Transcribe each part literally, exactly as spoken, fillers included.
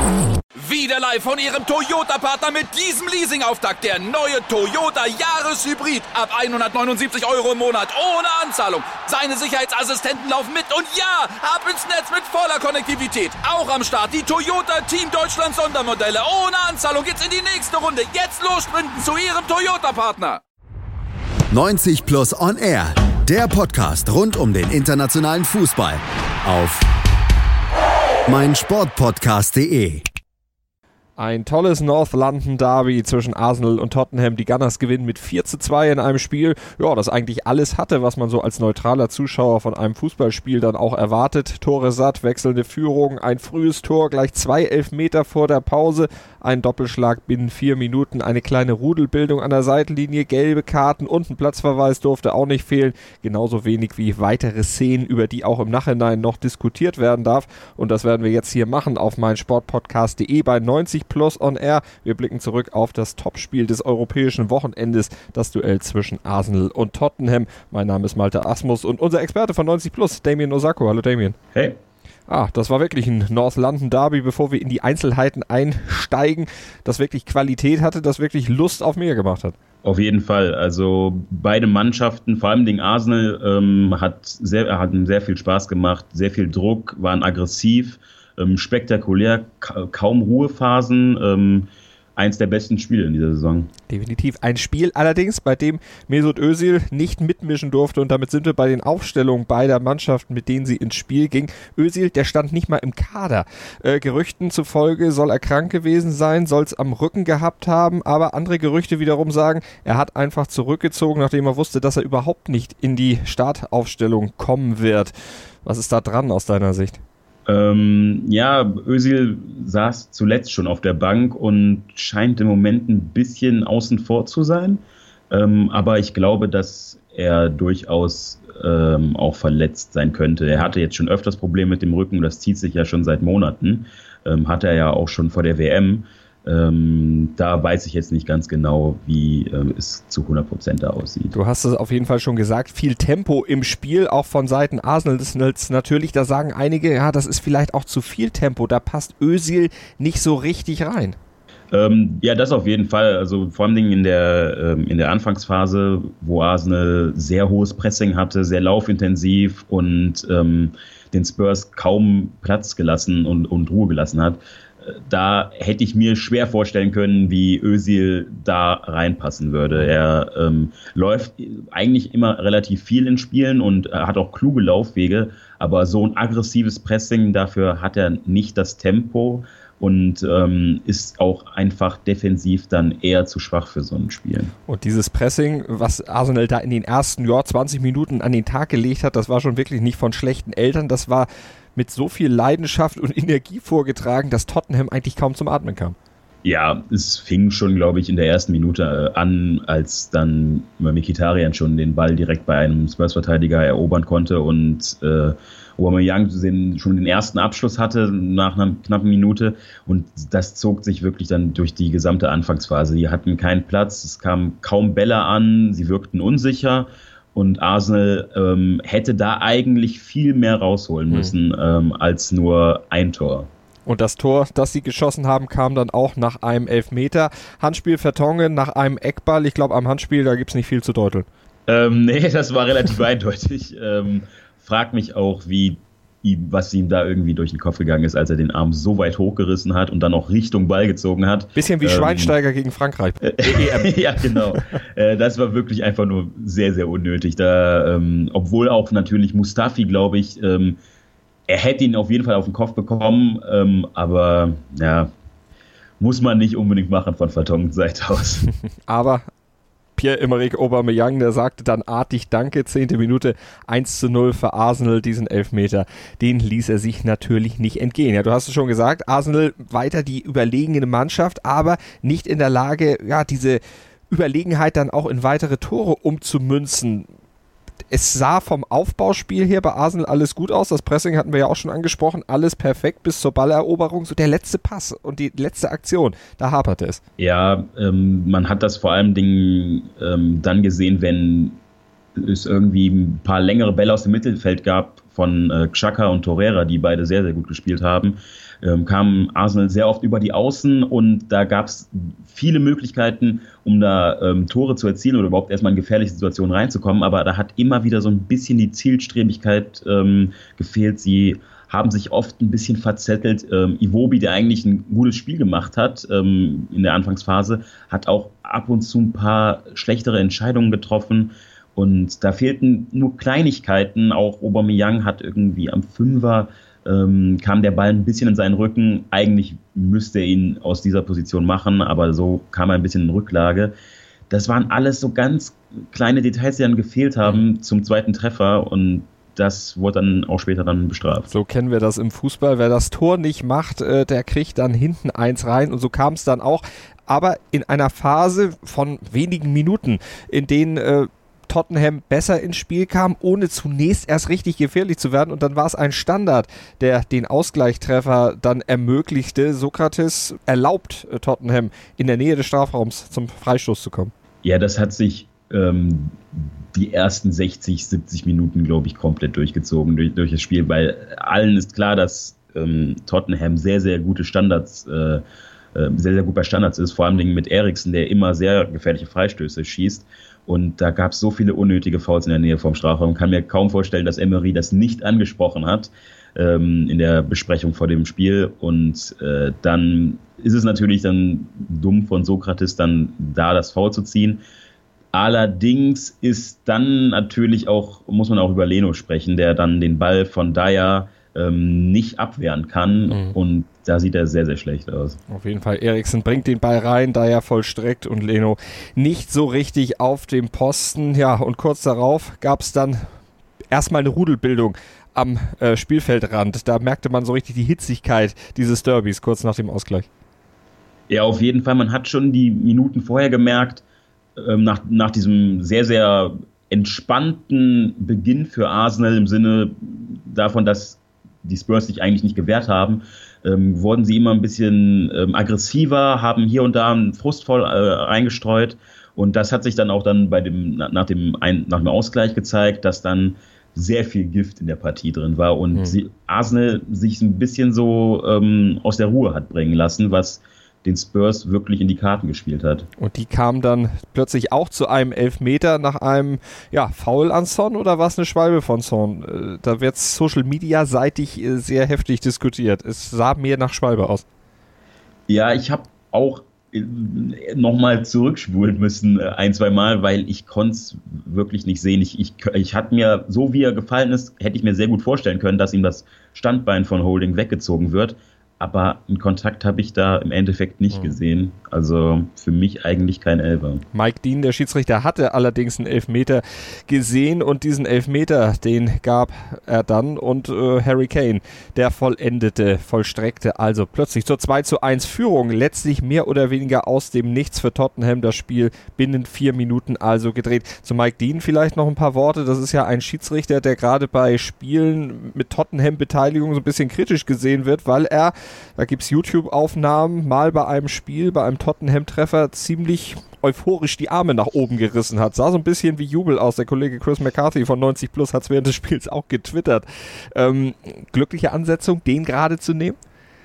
Wieder live von Ihrem Toyota-Partner mit diesem Leasing-Auftakt. Der neue Toyota Jahreshybrid. Ab hundertneunundsiebzig Euro im Monat. Ohne Anzahlung. Seine Sicherheitsassistenten laufen mit. Und ja, ab ins Netz mit voller Konnektivität. Auch am Start die Toyota Team Deutschland Sondermodelle. Ohne Anzahlung geht's in die nächste Runde. Jetzt los sprinten zu Ihrem Toyota-Partner. neunzig Plus On Air. Der Podcast rund um den internationalen Fußball. Auf meinsportpodcast punkt de. Ein tolles North London Derby zwischen Arsenal und Tottenham. Die Gunners gewinnen mit vier zu zwei in einem Spiel, ja, das eigentlich alles hatte, was man so als neutraler Zuschauer von einem Fußballspiel dann auch erwartet. Tore satt, wechselnde Führung, ein frühes Tor, gleich zwei Elfmeter vor der Pause, ein Doppelschlag binnen vier Minuten, eine kleine Rudelbildung an der Seitenlinie, gelbe Karten und ein Platzverweis durfte auch nicht fehlen. Genauso wenig wie weitere Szenen, über die auch im Nachhinein noch diskutiert werden darf. Und das werden wir jetzt hier machen auf meinsportpodcast punkt de bei neunzig Plus On Air. Wir blicken zurück auf das Topspiel des europäischen Wochenendes, das Duell zwischen Arsenal und Tottenham. Mein Name ist Malte Asmus und unser Experte von neunzig Plus, Damien Osako. Hallo Damien. Hey. Ah, das war wirklich ein North London Derby, bevor wir in die Einzelheiten einsteigen, das wirklich Qualität hatte, das wirklich Lust auf mehr gemacht hat. Auf jeden Fall. Also beide Mannschaften, vor allem den Arsenal, ähm, hat sehr, hatten sehr viel Spaß gemacht, sehr viel Druck, waren aggressiv, ähm, spektakulär, ka- kaum Ruhephasen. Ähm, eins der besten Spiele in dieser Saison. Definitiv ein Spiel allerdings, bei dem Mesut Özil nicht mitmischen durfte, und damit sind wir bei den Aufstellungen beider Mannschaften, mit denen sie ins Spiel ging. Özil, der stand nicht mal im Kader. Äh, Gerüchten zufolge soll er krank gewesen sein, soll es am Rücken gehabt haben, aber andere Gerüchte wiederum sagen, er hat einfach zurückgezogen, nachdem er wusste, dass er überhaupt nicht in die Startaufstellung kommen wird. Was ist da dran aus deiner Sicht? Ähm, ja, Özil saß zuletzt schon auf der Bank und scheint im Moment ein bisschen außen vor zu sein. Ähm, aber ich glaube, dass er durchaus ähm, auch verletzt sein könnte. Er hatte jetzt schon öfters Probleme mit dem Rücken, das zieht sich ja schon seit Monaten. Ähm, hatte er ja auch schon vor der W M. Ähm, da weiß ich jetzt nicht ganz genau, wie ähm, es zu hundert Prozent da aussieht. Du hast es auf jeden Fall schon gesagt, viel Tempo im Spiel, auch von Seiten Arsenal. Das ist natürlich, da sagen einige, ja, das ist vielleicht auch zu viel Tempo, da passt Özil nicht so richtig rein. Ähm, ja, das auf jeden Fall. Also vor allem in der, ähm, in der Anfangsphase, wo Arsenal sehr hohes Pressing hatte, sehr laufintensiv und ähm, den Spurs kaum Platz gelassen und, und Ruhe gelassen hat. Da hätte ich mir schwer vorstellen können, wie Özil da reinpassen würde. Er ähm, läuft eigentlich immer relativ viel in Spielen und hat auch kluge Laufwege, aber so ein aggressives Pressing, dafür hat er nicht das Tempo und ähm, ist auch einfach defensiv dann eher zu schwach für so ein Spiel. Und dieses Pressing, was Arsenal da in den ersten ja, zwanzig Minuten an den Tag gelegt hat, das war schon wirklich nicht von schlechten Eltern, das war mit so viel Leidenschaft und Energie vorgetragen, dass Tottenham eigentlich kaum zum Atmen kam. Ja, es fing schon, glaube ich, in der ersten Minute an, als dann Mkhitaryan schon den Ball direkt bei einem Spurs-Verteidiger erobern konnte und äh, Aubameyang schon den ersten Abschluss hatte nach einer knappen Minute, und das zog sich wirklich dann durch die gesamte Anfangsphase. Die hatten keinen Platz, es kamen kaum Bälle an, sie wirkten unsicher. Und Arsenal ähm, hätte da eigentlich viel mehr rausholen müssen, mhm. ähm, als nur ein Tor. Und das Tor, das sie geschossen haben, kam dann auch nach einem Elfmeter. Handspiel Vertonghen nach einem Eckball. Ich glaube, am Handspiel, da gibt es nicht viel zu deuteln. Ähm, nee, das war relativ eindeutig. Ähm, frag mich auch, wie ihm, was ihm da irgendwie durch den Kopf gegangen ist, als er den Arm so weit hochgerissen hat und dann auch Richtung Ball gezogen hat. Bisschen wie ähm, Schweinsteiger gegen Frankreich. Ja, genau. äh, das war wirklich einfach nur sehr, sehr unnötig. Da, ähm, obwohl auch natürlich Mustafi, glaube ich, ähm, er hätte ihn auf jeden Fall auf den Kopf bekommen, ähm, aber ja, muss man nicht unbedingt machen von Vertongens Seite aus. Aber Pierre-Emerick Aubameyang, der sagte dann artig Danke, zehnte Minute, eins zu null für Arsenal, diesen Elfmeter, den ließ er sich natürlich nicht entgehen. Ja, du hast es schon gesagt, Arsenal weiter die überlegene Mannschaft, aber nicht in der Lage, ja, diese Überlegenheit dann auch in weitere Tore umzumünzen. Es sah vom Aufbauspiel her bei Arsenal alles gut aus, das Pressing hatten wir ja auch schon angesprochen, alles perfekt bis zur Balleroberung, so der letzte Pass und die letzte Aktion, da haperte es. Ja, ähm, man hat das vor allem Dingen, ähm, dann gesehen, wenn es irgendwie ein paar längere Bälle aus dem Mittelfeld gab von äh, Xhaka und Torreira, die beide sehr, sehr gut gespielt haben, ähm, kam Arsenal sehr oft über die Außen und da gab es viele Möglichkeiten, um da ähm, Tore zu erzielen oder überhaupt erstmal in gefährliche Situationen reinzukommen, aber da hat immer wieder so ein bisschen die Zielstrebigkeit ähm, gefehlt. Sie haben sich oft ein bisschen verzettelt. Ähm, Iwobi, der eigentlich ein gutes Spiel gemacht hat ähm, in der Anfangsphase, hat auch ab und zu ein paar schlechtere Entscheidungen getroffen. Und da fehlten nur Kleinigkeiten. Auch Aubameyang hat irgendwie am Fünfer, ähm, kam der Ball ein bisschen in seinen Rücken. Eigentlich müsste er ihn aus dieser Position machen, aber so kam er ein bisschen in Rücklage. Das waren alles so ganz kleine Details, die dann gefehlt haben zum zweiten Treffer. Und das wurde dann auch später dann bestraft. So kennen wir das im Fußball. Wer das Tor nicht macht, äh, der kriegt dann hinten eins rein. Und so kam es dann auch. Aber in einer Phase von wenigen Minuten, in denen äh, Tottenham besser ins Spiel kam, ohne zunächst erst richtig gefährlich zu werden. Und dann war es ein Standard, der den Ausgleichstreffer dann ermöglichte. Sokrates erlaubt äh, Tottenham in der Nähe des Strafraums zum Freistoß zu kommen. Ja, das hat sich ähm, die ersten sechzig, siebzig Minuten, glaube ich, komplett durchgezogen durch, durch das Spiel, weil allen ist klar, dass ähm, Tottenham sehr, sehr gute Standards, äh, sehr, sehr gut bei Standards ist, vor allem mit Eriksen, der immer sehr gefährliche Freistöße schießt. Und da gab es so viele unnötige Fouls in der Nähe vom Strafraum. Ich kann mir kaum vorstellen, dass Emery das nicht angesprochen hat ähm, in der Besprechung vor dem Spiel. Und äh, dann ist es natürlich dann dumm von Sokrates, dann da das Foul zu ziehen. Allerdings ist dann natürlich auch, muss man auch über Leno sprechen, der dann den Ball von Dyer ähm, nicht abwehren kann. Mhm. Und da sieht er sehr, sehr schlecht aus. Auf jeden Fall, Eriksen bringt den Ball rein, Dyer vollstreckt und Leno nicht so richtig auf dem Posten. Ja, und kurz darauf gab es dann erstmal eine Rudelbildung am äh, Spielfeldrand. Da merkte man so richtig die Hitzigkeit dieses Derbys kurz nach dem Ausgleich. Ja, auf jeden Fall. Man hat schon die Minuten vorher gemerkt, ähm, nach, nach diesem sehr, sehr entspannten Beginn für Arsenal im Sinne davon, dass die Spurs sich eigentlich nicht gewehrt haben, ähm, wurden sie immer ein bisschen ähm, aggressiver, haben hier und da einen Frustvoll äh, eingestreut und das hat sich dann auch dann bei dem, nach dem, ein, nach dem Ausgleich gezeigt, dass dann sehr viel Gift in der Partie drin war und mhm. sie, Arsenal sich ein bisschen so ähm, aus der Ruhe hat bringen lassen, was den Spurs wirklich in die Karten gespielt hat. Und die kam dann plötzlich auch zu einem Elfmeter nach einem ja, Foul an Son oder war es eine Schwalbe von Son? Da wird Social Media seitig sehr heftig diskutiert. Es sah mehr nach Schwalbe aus. Ja, ich habe auch nochmal zurückspulen müssen, ein, zwei Mal, weil ich konnte es wirklich nicht sehen. Ich, ich, ich hatte mir, so wie er gefallen ist, hätte ich mir sehr gut vorstellen können, dass ihm das Standbein von Holding weggezogen wird. Aber einen Kontakt habe ich da im Endeffekt nicht mhm. gesehen. Also für mich eigentlich kein Elfer. Mike Dean, der Schiedsrichter, hatte allerdings einen Elfmeter gesehen und diesen Elfmeter, den gab er dann und äh, Harry Kane, der vollendete, vollstreckte also plötzlich zur zwei zu eins Führung. Letztlich mehr oder weniger aus dem Nichts für Tottenham, das Spiel binnen vier Minuten also gedreht. Zu Mike Dean vielleicht noch ein paar Worte. Das ist ja ein Schiedsrichter, der gerade bei Spielen mit Tottenham-Beteiligung so ein bisschen kritisch gesehen wird, weil er, da gibt es YouTube-Aufnahmen, mal bei einem Spiel, bei einem Tottenham-Treffer ziemlich euphorisch die Arme nach oben gerissen hat. Sah so ein bisschen wie Jubel aus. Der Kollege Chris McCarthy von neunzig plus hat es während des Spiels auch getwittert. Ähm, glückliche Ansetzung, den gerade zu nehmen?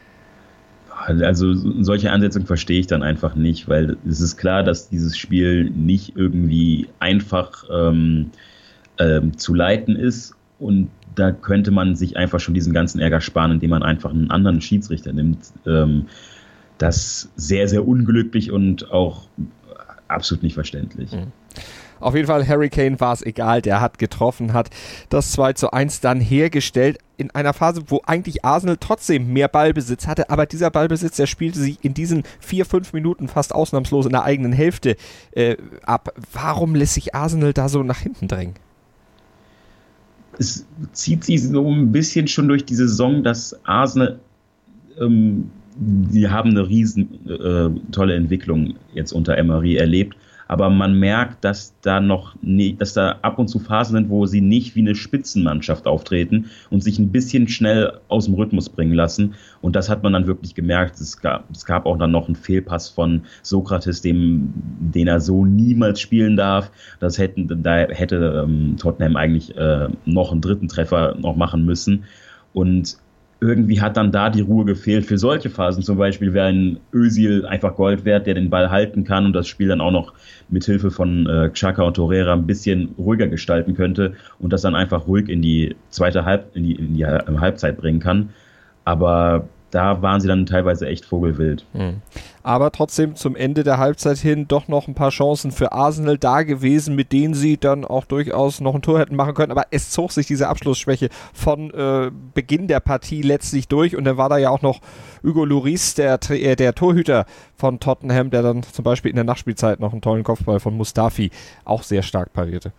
Also solche Ansetzungen verstehe ich dann einfach nicht, weil es ist klar, dass dieses Spiel nicht irgendwie einfach ähm, ähm, zu leiten ist und da könnte man sich einfach schon diesen ganzen Ärger sparen, indem man einfach einen anderen Schiedsrichter nimmt. Ähm, das sehr, sehr unglücklich und auch absolut nicht verständlich. Mhm. Auf jeden Fall, Harry Kane war es egal, der hat getroffen, hat das zwei zu eins dann hergestellt in einer Phase, wo eigentlich Arsenal trotzdem mehr Ballbesitz hatte, aber dieser Ballbesitz, der spielte sich in diesen vier, fünf Minuten fast ausnahmslos in der eigenen Hälfte äh, ab. Warum lässt sich Arsenal da so nach hinten drängen? Es zieht sich so ein bisschen schon durch die Saison, dass Arsenal, ähm, die haben eine riesen äh, tolle Entwicklung jetzt unter Emery erlebt, aber man merkt, dass da noch nie, dass da ab und zu Phasen sind, wo sie nicht wie eine Spitzenmannschaft auftreten und sich ein bisschen schnell aus dem Rhythmus bringen lassen. Und das hat man dann wirklich gemerkt. Es gab, es gab auch dann noch einen Fehlpass von Sokrates, dem, den er so niemals spielen darf. Das hätten, da hätte ähm, Tottenham eigentlich äh, noch einen dritten Treffer noch machen müssen. Und irgendwie hat dann da die Ruhe gefehlt. Für solche Phasen zum Beispiel wäre ein Özil einfach Gold wert, der den Ball halten kann und das Spiel dann auch noch mit Hilfe von äh, Xhaka und Torreira ein bisschen ruhiger gestalten könnte und das dann einfach ruhig in die zweite Halb, in die, in die Halbzeit bringen kann. Aber da waren sie dann teilweise echt vogelwild. Mhm. Aber trotzdem zum Ende der Halbzeit hin doch noch ein paar Chancen für Arsenal da gewesen, mit denen sie dann auch durchaus noch ein Tor hätten machen können. Aber es zog sich diese Abschlussschwäche von äh, Beginn der Partie letztlich durch. Und dann war da ja auch noch Hugo Lloris, der, äh, der Torhüter von Tottenham, der dann zum Beispiel in der Nachspielzeit noch einen tollen Kopfball von Mustafi auch sehr stark parierte.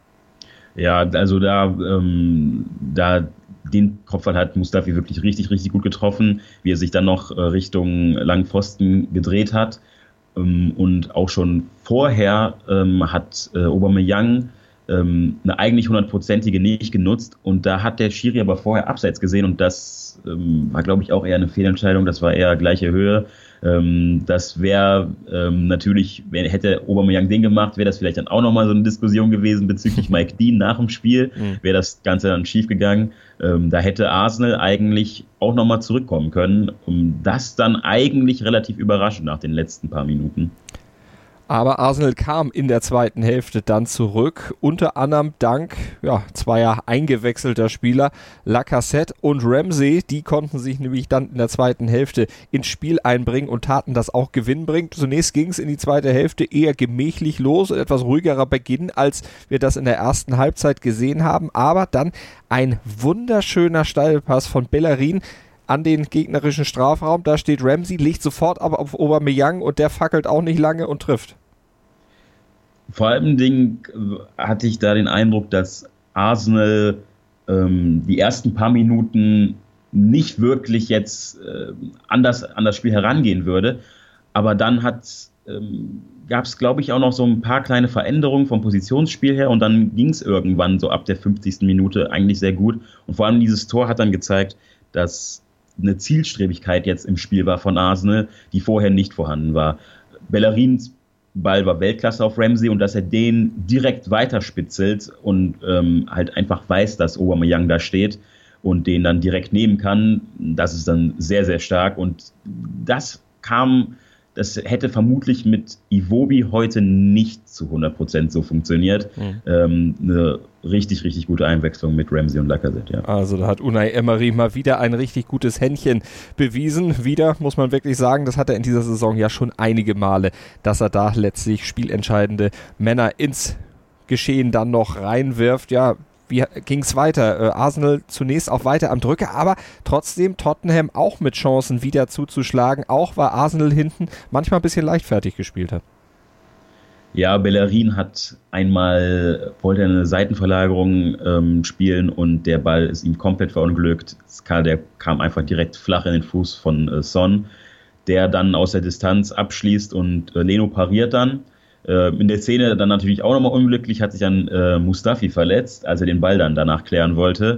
Ja, also da, ähm, da den Kopfball hat Mustafi wirklich richtig, richtig gut getroffen, wie er sich dann noch äh, Richtung langen Pfosten gedreht hat. Ähm, und auch schon vorher ähm, hat äh, Aubameyang ähm, eine eigentlich hundertprozentige nicht genutzt. Und da hat der Schiri aber vorher abseits gesehen und das ähm, war, glaube ich, auch eher eine Fehlentscheidung. Das war eher gleiche Höhe. Ähm, das wäre ähm, natürlich, wär, hätte Aubameyang den gemacht, wäre das vielleicht dann auch nochmal so eine Diskussion gewesen bezüglich Mike Dean nach dem Spiel. Mhm. Wäre das Ganze dann schief gegangen. Ähm, da hätte Arsenal eigentlich auch nochmal zurückkommen können. Um das dann eigentlich relativ überraschend nach den letzten paar Minuten. Aber Arsenal kam in der zweiten Hälfte dann zurück, unter anderem dank ja, zweier eingewechselter Spieler, Lacazette und Ramsey. Die konnten sich nämlich dann in der zweiten Hälfte ins Spiel einbringen und taten das auch gewinnbringend. Zunächst ging es in die zweite Hälfte eher gemächlich los, etwas ruhigerer Beginn, als wir das in der ersten Halbzeit gesehen haben. Aber dann ein wunderschöner Steilpass von Bellerin an den gegnerischen Strafraum. Da steht Ramsey, legt sofort aber auf Aubameyang und der fackelt auch nicht lange und trifft. Vor allem Ding hatte ich da den Eindruck, dass Arsenal ähm, die ersten paar Minuten nicht wirklich jetzt äh, anders an das Spiel herangehen würde. Aber dann hat ähm, gab es, glaube ich, auch noch so ein paar kleine Veränderungen vom Positionsspiel her und dann ging es irgendwann so ab der fünfzigsten Minute eigentlich sehr gut. Und vor allem dieses Tor hat dann gezeigt, dass eine Zielstrebigkeit jetzt im Spiel war von Arsenal, die vorher nicht vorhanden war. Bellerins Ball war Weltklasse auf Ramsey und dass er den direkt weiterspitzelt und ähm, halt einfach weiß, dass Aubameyang da steht und den dann direkt nehmen kann, das ist dann sehr, sehr stark und das kam, das hätte vermutlich mit Iwobi heute nicht zu hundert Prozent so funktioniert. Mhm. Ähm, eine richtig, richtig gute Einwechslung mit Ramsey und Lacazette, ja. Also da hat Unai Emery mal wieder ein richtig gutes Händchen bewiesen. Wieder, muss man wirklich sagen, das hat er in dieser Saison ja schon einige Male, dass er da letztlich spielentscheidende Männer ins Geschehen dann noch reinwirft. Ja, wie ging es weiter? Äh, Arsenal zunächst auch weiter am Drücker, aber trotzdem Tottenham auch mit Chancen wieder zuzuschlagen, auch weil Arsenal hinten manchmal ein bisschen leichtfertig gespielt hat. Ja, Bellerin hat einmal, wollte eine Seitenverlagerung ähm, spielen und der Ball ist ihm komplett verunglückt. Der kam einfach direkt flach in den Fuß von äh, Son, der dann aus der Distanz abschließt und äh, Leno pariert dann. Äh, in der Szene dann natürlich auch nochmal unglücklich, hat sich dann äh, Mustafi verletzt, als er den Ball dann danach klären wollte.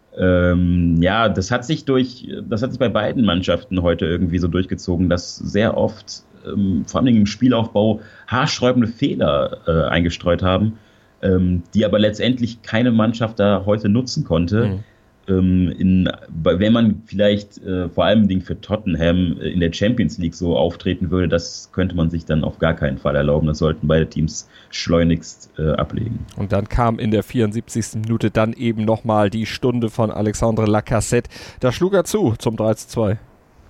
Ähm, ja, das hat sich durch, das hat sich bei beiden Mannschaften heute irgendwie so durchgezogen, dass sehr oft ähm, vor allem im Spielaufbau haarsträubende Fehler äh, eingestreut haben, ähm, die aber letztendlich keine Mannschaft da heute nutzen konnte. Mhm. Ähm, in, wenn man vielleicht äh, vor allem für Tottenham in der Champions League so auftreten würde, das könnte man sich dann auf gar keinen Fall erlauben. Das sollten beide Teams schleunigst äh, ablegen. Und dann kam in der vierundsiebzigsten Minute dann eben nochmal die Stunde von Alexandre Lacazette. Da schlug er zu zum drei zu zwei.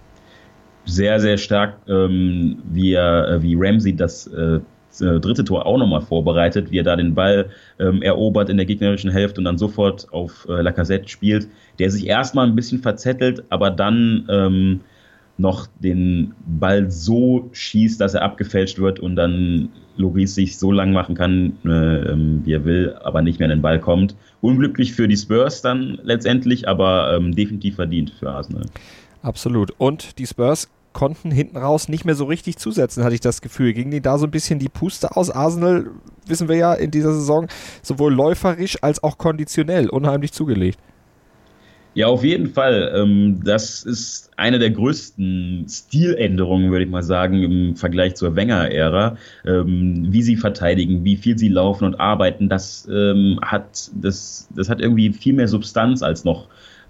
Sehr, sehr stark, ähm, wie, er, wie Ramsey das äh, dritte Tor auch nochmal vorbereitet, wie er da den Ball ähm, erobert in der gegnerischen Hälfte und dann sofort auf äh, Lacazette spielt, der sich erstmal ein bisschen verzettelt, aber dann ähm, noch den Ball so schießt, dass er abgefälscht wird und dann Lloris sich so lang machen kann, äh, wie er will, aber nicht mehr an den Ball kommt. Unglücklich für die Spurs dann letztendlich, aber ähm, definitiv verdient für Arsenal. Absolut. Und die Spurs konnten hinten raus nicht mehr so richtig zusetzen, hatte ich das Gefühl. Ging denen da so ein bisschen die Puste aus? Arsenal, wissen wir ja, in dieser Saison sowohl läuferisch als auch konditionell unheimlich zugelegt. Ja, auf jeden Fall. Das ist eine der größten Stiländerungen, würde ich mal sagen, im Vergleich zur Wenger-Ära. Wie sie verteidigen, wie viel sie laufen und arbeiten, das hat, das, das hat irgendwie viel mehr Substanz als noch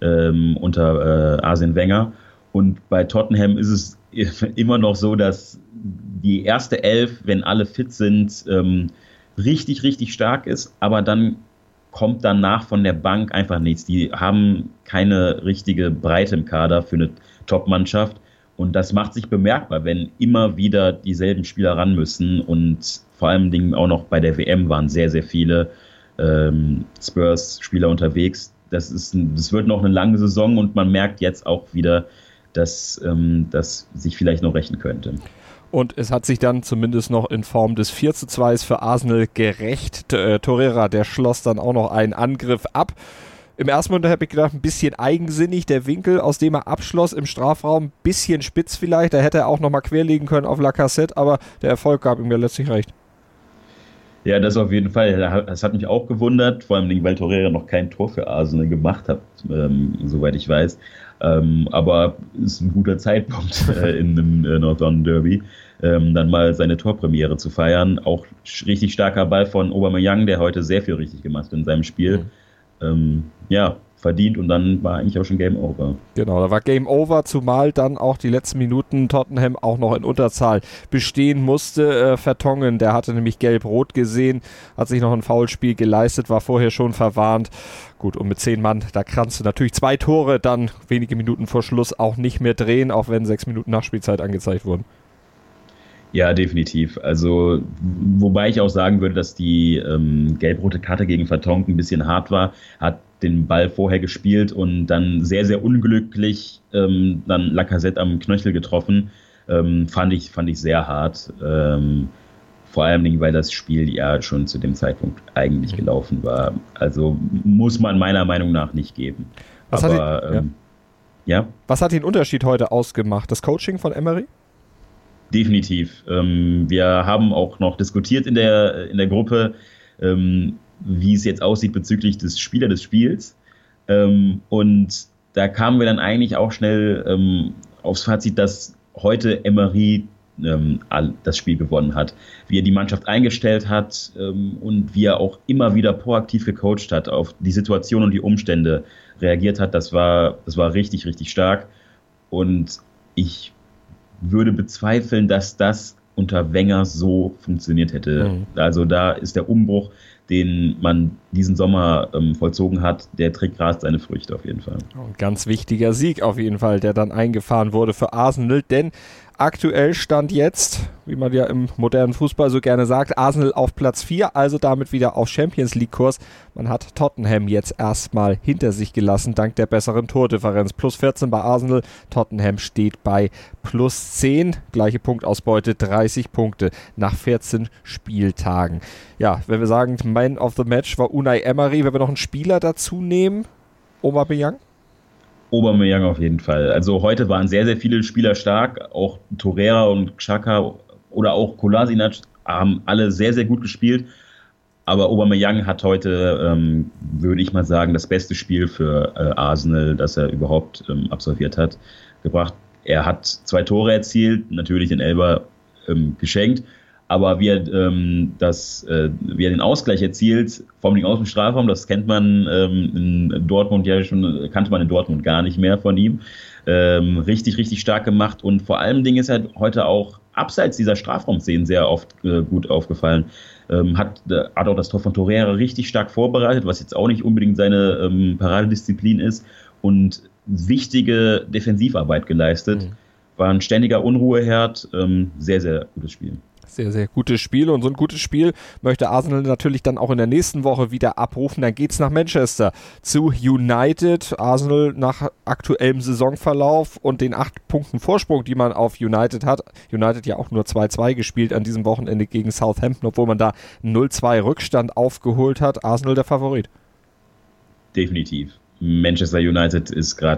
unter Arsene Wenger. Und bei Tottenham ist es immer noch so, dass die erste Elf, wenn alle fit sind, richtig, richtig stark ist, aber dann kommt danach von der Bank einfach nichts. Die haben keine richtige Breite im Kader für eine Top-Mannschaft und das macht sich bemerkbar, wenn immer wieder dieselben Spieler ran müssen und vor allen Dingen auch noch bei der W M waren sehr, sehr viele ähm, Spurs-Spieler unterwegs. Das ist ein, das wird noch eine lange Saison und man merkt jetzt auch wieder, dass ähm, das sich vielleicht noch rächen könnte. Und es hat sich dann zumindest noch in Form des vier zu zwei für Arsenal gerecht. Äh, Torreira, der schloss dann auch noch einen Angriff ab. Im ersten Moment habe ich gedacht, ein bisschen eigensinnig, der Winkel, aus dem er abschloss im Strafraum, ein bisschen spitz vielleicht. Da hätte er auch nochmal querlegen können auf Lacazette, aber der Erfolg gab ihm ja letztlich recht. Ja, das auf jeden Fall. Das hat mich auch gewundert, vor allem, weil Torreira noch kein Tor für Arsenal gemacht hat, ähm, soweit ich weiß. Ähm, aber es ist ein guter Zeitpunkt äh, in einem äh, North London Derby, ähm, dann mal seine Torpremiere zu feiern. Auch richtig starker Ball von Aubameyang, der heute sehr viel richtig gemacht hat in seinem Spiel. Mhm. Ähm, ja, verdient und dann war eigentlich auch schon Game Over. Genau, da war Game Over, zumal dann auch die letzten Minuten Tottenham auch noch in Unterzahl bestehen musste. Äh, Vertongen, der hatte nämlich gelb-rot gesehen, hat sich noch ein Foulspiel geleistet, war vorher schon verwarnt. Gut, und mit zehn Mann, da kannst du natürlich zwei Tore dann wenige Minuten vor Schluss auch nicht mehr drehen, auch wenn sechs Minuten Nachspielzeit angezeigt wurden. Ja, definitiv. Also, wobei ich auch sagen würde, dass die ähm, gelb-rote Karte gegen Vertonghen ein bisschen hart war, hat den Ball vorher gespielt und dann sehr, sehr unglücklich ähm, dann Lacazette am Knöchel getroffen. Ähm, fand ich, fand ich sehr hart. Ähm, vor allem, weil das Spiel ja schon zu dem Zeitpunkt eigentlich gelaufen war. Also muss man meiner Meinung nach nicht geben. Was, Aber, hat, ihn, ähm, ja? Ja? Was hat den Unterschied heute ausgemacht? Das Coaching von Emery? Definitiv. Ähm, wir haben auch noch diskutiert in der, in der Gruppe, ähm, wie es jetzt aussieht bezüglich des Spielers des Spiels. Ähm, und da kamen wir dann eigentlich auch schnell ähm, aufs Fazit, dass heute Emery ähm, das Spiel gewonnen hat. Wie er die Mannschaft eingestellt hat ähm, und wie er auch immer wieder proaktiv gecoacht hat, auf die Situation und die Umstände reagiert hat, das war, das war richtig, richtig stark. Und ich würde bezweifeln, dass das unter Wenger so funktioniert hätte. Mhm. Also da ist der Umbruch, den man diesen Sommer ähm, vollzogen hat, der trägt gerade seine Früchte auf jeden Fall. Ein ganz wichtiger Sieg auf jeden Fall, der dann eingefahren wurde für Arsenal, denn aktuell stand jetzt, wie man ja im modernen Fußball so gerne sagt, Arsenal auf Platz vier, also damit wieder auf Champions League Kurs. Man hat Tottenham jetzt erstmal hinter sich gelassen, dank der besseren Tordifferenz. Plus vierzehn bei Arsenal, Tottenham steht bei plus zehn. Gleiche Punktausbeute, dreißig Punkte nach vierzehn Spieltagen. Ja, wenn wir sagen, Man of the Match war Unai Emery, wenn wir noch einen Spieler dazu nehmen, Aubameyang? Aubameyang auf jeden Fall. Also heute waren sehr, sehr viele Spieler stark. Auch Torreira und Xhaka oder auch Kolasinac haben alle sehr, sehr gut gespielt. Aber Aubameyang hat heute, ähm, würde ich mal sagen, das beste Spiel für äh, Arsenal, das er überhaupt ähm, absolviert hat, gebracht. Er hat zwei Tore erzielt, natürlich den Elber ähm, geschenkt. Aber wie er, ähm, das, äh, wie er den Ausgleich erzielt, vor allem aus dem Strafraum, das kennt man ähm, in Dortmund ja schon, kannte man in Dortmund gar nicht mehr von ihm. Ähm, richtig, richtig stark gemacht und vor allem Dingen ist er heute auch abseits dieser Strafraumszenen sehr oft äh, gut aufgefallen. Ähm, hat, äh, hat auch das Tor von Torreira richtig stark vorbereitet, was jetzt auch nicht unbedingt seine ähm, Paradedisziplin ist und wichtige Defensivarbeit geleistet. Mhm. War ein ständiger Unruheherd, ähm, sehr, sehr gutes Spiel. Sehr, sehr gutes Spiel und so ein gutes Spiel möchte Arsenal natürlich dann auch in der nächsten Woche wieder abrufen. Dann geht's nach Manchester zu United. Arsenal nach aktuellem Saisonverlauf und den acht Punkten Vorsprung, die man auf United hat. United ja auch nur zwei zwei gespielt an diesem Wochenende gegen Southampton, obwohl man da null zwei Rückstand aufgeholt hat. Arsenal der Favorit. Definitiv. Manchester United ist gerade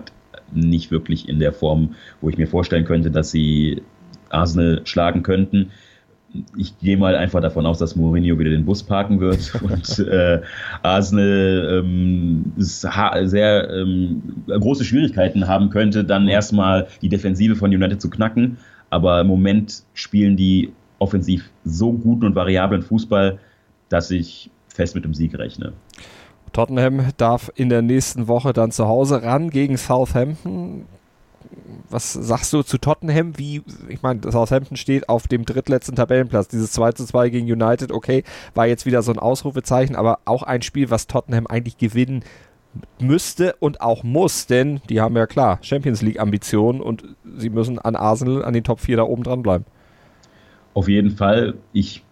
nicht wirklich in der Form, wo ich mir vorstellen könnte, dass sie Arsenal schlagen könnten. Ich gehe mal einfach davon aus, dass Mourinho wieder den Bus parken wird und äh, Arsenal ähm, sehr ähm, große Schwierigkeiten haben könnte, dann erstmal die Defensive von United zu knacken. Aber im Moment spielen die offensiv so guten und variablen Fußball, dass ich fest mit dem Sieg rechne. Tottenham darf in der nächsten Woche dann zu Hause ran gegen Southampton. Was sagst du zu Tottenham? Wie, ich meine, Southampton steht auf dem drittletzten Tabellenplatz. Dieses zwei zu zwei gegen United, okay, war jetzt wieder so ein Ausrufezeichen, aber auch ein Spiel, was Tottenham eigentlich gewinnen müsste und auch muss, denn die haben ja klar Champions League Ambitionen und sie müssen an Arsenal, an den Top vier da oben dran bleiben. Auf jeden Fall. Ich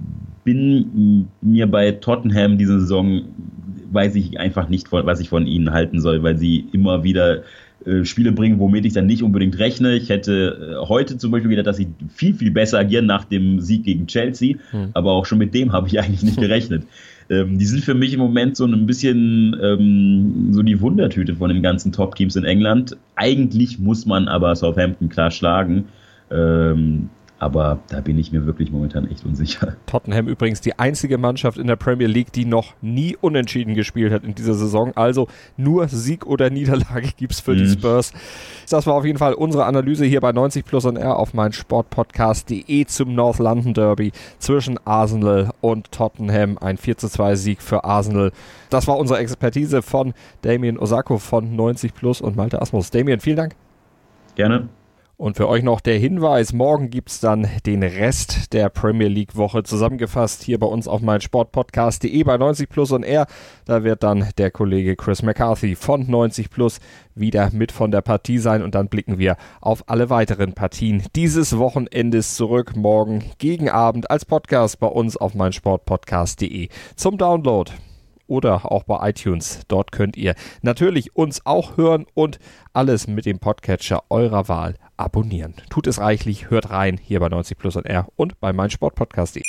bin mir bei Tottenham diese Saison, weiß ich einfach nicht, was ich von ihnen halten soll, weil sie immer wieder äh, Spiele bringen, womit ich dann nicht unbedingt rechne. Ich hätte äh, heute zum Beispiel gedacht, dass sie viel, viel besser agieren nach dem Sieg gegen Chelsea, hm. aber auch schon mit dem habe ich eigentlich nicht gerechnet. Ähm, die sind für mich im Moment so ein bisschen ähm, so die Wundertüte von den ganzen Top-Teams in England. Eigentlich muss man aber Southampton klar schlagen. Ähm, Aber da bin ich mir wirklich momentan echt unsicher. Tottenham übrigens die einzige Mannschaft in der Premier League, die noch nie unentschieden gespielt hat in dieser Saison. Also nur Sieg oder Niederlage gibt's für mhm. die Spurs. Das war auf jeden Fall unsere Analyse hier bei neunzig Plus on Air auf meinsportpodcast punkt de zum North London Derby zwischen Arsenal und Tottenham. Ein vier zu zwei Sieg für Arsenal. Das war unsere Expertise von Damien Osako von neunzig Plus und Malte Asmus. Damien, vielen Dank. Gerne. Und für euch noch der Hinweis, morgen gibt's dann den Rest der Premier League Woche zusammengefasst hier bei uns auf meinsportpodcast punkt de bei neunzig Plus on Air. Da wird dann der Kollege Chris McCarthy von neunzig Plus wieder mit von der Partie sein und dann blicken wir auf alle weiteren Partien dieses Wochenendes zurück. Morgen gegen Abend als Podcast bei uns auf meinsportpodcast punkt de zum Download. Oder auch bei iTunes. Dort könnt ihr natürlich uns auch hören und alles mit dem Podcatcher eurer Wahl abonnieren. Tut es reichlich, hört rein hier bei neunzig Plus on Air und bei meinsportpodcast punkt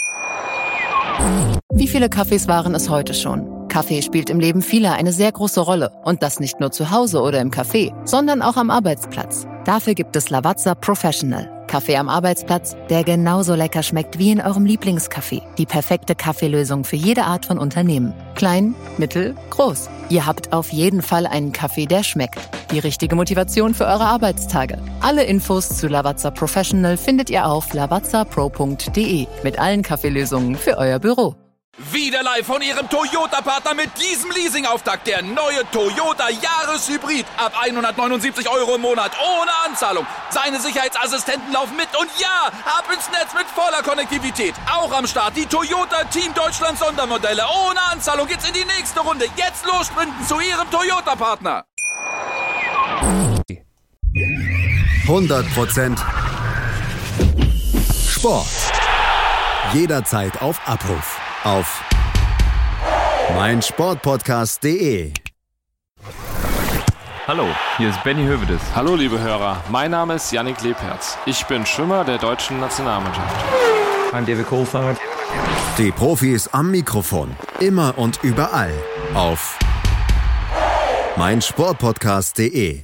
de. Wie viele Kaffees waren es heute schon? Kaffee spielt im Leben vieler eine sehr große Rolle. Und das nicht nur zu Hause oder im Café, sondern auch am Arbeitsplatz. Dafür gibt es Lavazza Professional. Kaffee am Arbeitsplatz, der genauso lecker schmeckt wie in eurem Lieblingscafé. Die perfekte Kaffeelösung für jede Art von Unternehmen. Klein, mittel, groß. Ihr habt auf jeden Fall einen Kaffee, der schmeckt. Die richtige Motivation für eure Arbeitstage. Alle Infos zu Lavazza Professional findet ihr auf lavazza pro punkt de mit allen Kaffeelösungen für euer Büro. Wieder live von Ihrem Toyota-Partner mit diesem Leasing-Auftakt. Der neue Toyota Jahreshybrid. Ab hundertneunundsiebzig Euro im Monat. Ohne Anzahlung. Seine Sicherheitsassistenten laufen mit. Und ja, ab ins Netz mit voller Konnektivität. Auch am Start die Toyota Team Deutschland Sondermodelle. Ohne Anzahlung geht's in die nächste Runde. Jetzt los sprinten zu Ihrem Toyota-Partner. hundert Prozent Sport. Jederzeit auf Abruf. Auf meinsportpodcast punkt de. Hallo, hier ist Benny Hövedes. Hallo liebe Hörer, mein Name ist Yannick Lebherz. Ich bin Schwimmer der deutschen Nationalmannschaft. I'm David Coulthard. Die Profis am Mikrofon. Immer und überall. Auf meinsportpodcast punkt de.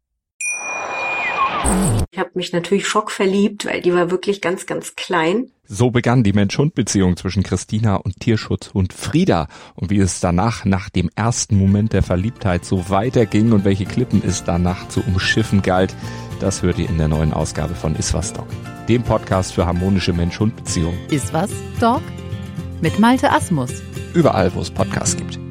Ich habe mich natürlich schockverliebt, weil die war wirklich ganz, ganz klein. So begann die Mensch-Hund-Beziehung zwischen Christina und Tierschutzhund Frieda. Und wie es danach, nach dem ersten Moment der Verliebtheit, so weiterging und welche Klippen es danach zu umschiffen galt, das hört ihr in der neuen Ausgabe von Iswas Dog, dem Podcast für harmonische Mensch-Hund-Beziehungen. Iswas Dog? Mit Malte Asmus. Überall, wo es Podcasts gibt.